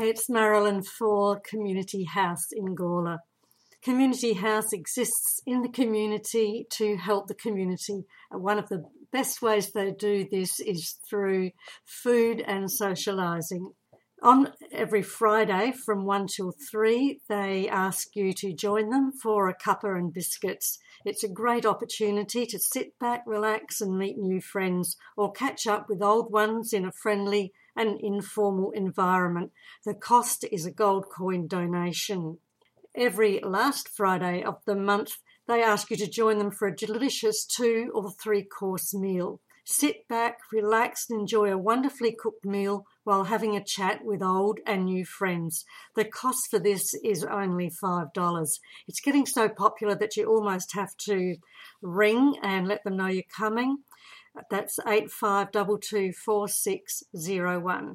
Hey, it's Marilyn for Community House in Gawler. Community House exists in the community to help the community. One of the best ways they do this is through food and socialising. On every Friday from 1 till 3, they ask you to join them for a cuppa and biscuits. It's a great opportunity to sit back, relax and meet new friends or catch up with old ones in a friendly and informal environment. The cost is a gold coin donation. Every last Friday of the month, they ask you to join them for a delicious 2 or 3 course meal. Sit back, relax and enjoy a wonderfully cooked meal while having a chat with old and new friends. The cost for this is only $5. It's getting so popular that you almost have to ring and let them know you're coming. That's 85224601.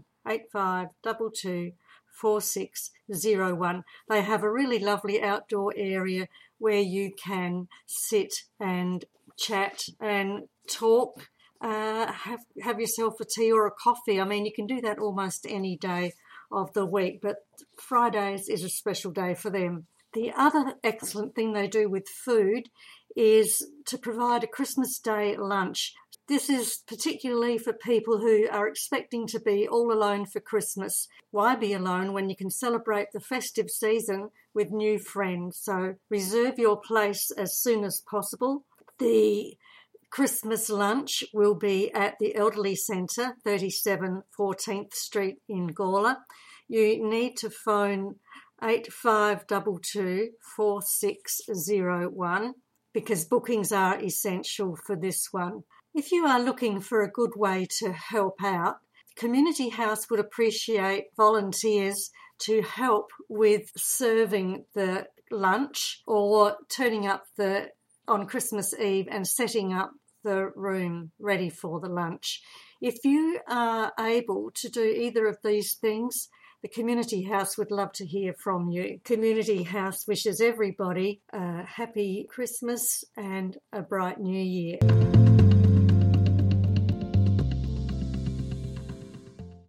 85224601. They have a really lovely outdoor area where you can sit and chat and talk. Have yourself a tea or a coffee. I mean, you can do that almost any day of the week, but Fridays is a special day for them. The other excellent thing they do with food is to provide a Christmas Day lunch. This is particularly for people who are expecting to be all alone for Christmas. Why be alone when you can celebrate the festive season with new friends? So reserve your place as soon as possible. The Christmas lunch will be at the Elderly Centre, 37 14th Street in Gawler. You need to phone 8522 4601 because bookings are essential for this one. If you are looking for a good way to help out, Community House would appreciate volunteers to help with serving the lunch or turning up on Christmas Eve and setting up the room ready for the lunch. If you are able to do either of these things, the Community House would love to hear from you. Community House wishes everybody a happy Christmas and a bright new year.